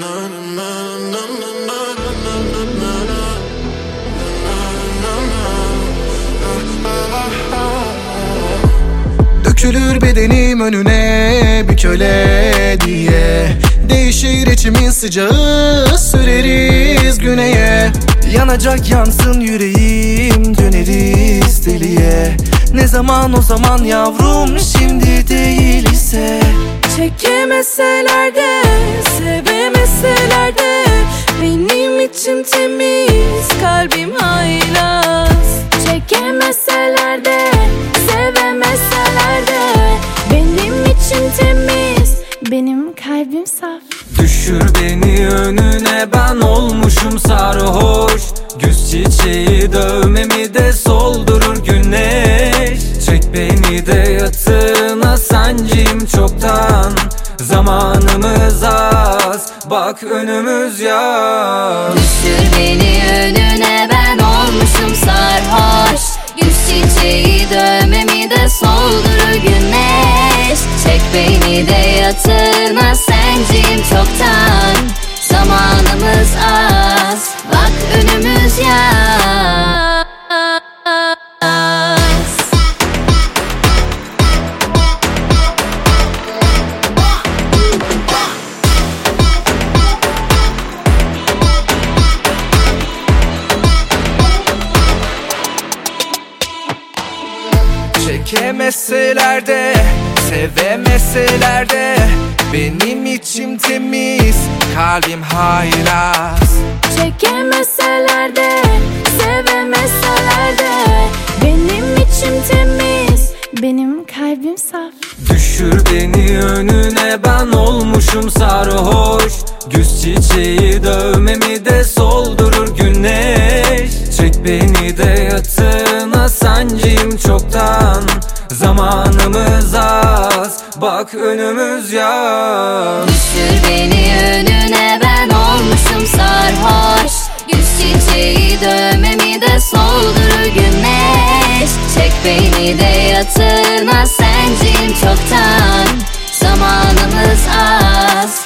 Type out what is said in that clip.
Dökülür bedenim önüne bir köle diye. Değişir içimin sıcağı, süreriz güneye. Yanacak yansın yüreğim, döneriz deliye. Ne zaman o zaman yavrum, şimdi değil ise. Çekemeseler de, sevemeseler de, benim içim temiz, kalbim haylaz. Çekemeseler de, sevemeseler de, benim içim temiz, benim kalbim saf. Düşür beni önüne, ben olmuşum sarhoş. Güz çiçeği dövmemi de soldurur güneş. Çek beni de yatağına, sancıyım çoktan. Zamanımız az, bak önümüz yaz. Düşür beni önüne, ben olmuşum sarhoş. Güz çiçeği dövmemi de soldurur güneş. Çek beni de yatağına, senciyim çoktan. Zamanımız az, bak önümüz yaz. Çekemeseler de, sevemeseler de, benim içim temiz, kalbim haylaz. Çekemeseler de, sevemeseler de, benim içim temiz, benim kalbim saf. Düşür beni önüne, ben olmuşum sarhoş. Güz çiçeği dövmemi de soldurur güneş. Çek beni de yatağına, sancıyım çoktan. Zamanımız az, bak önümüz yaz. Düşür beni önüne, ben olmuşum sarhoş. Güz çiçeği dövmemi de soldurur güneş. Çek beni de yatağına, senciyim çoktan. Zamanımız az,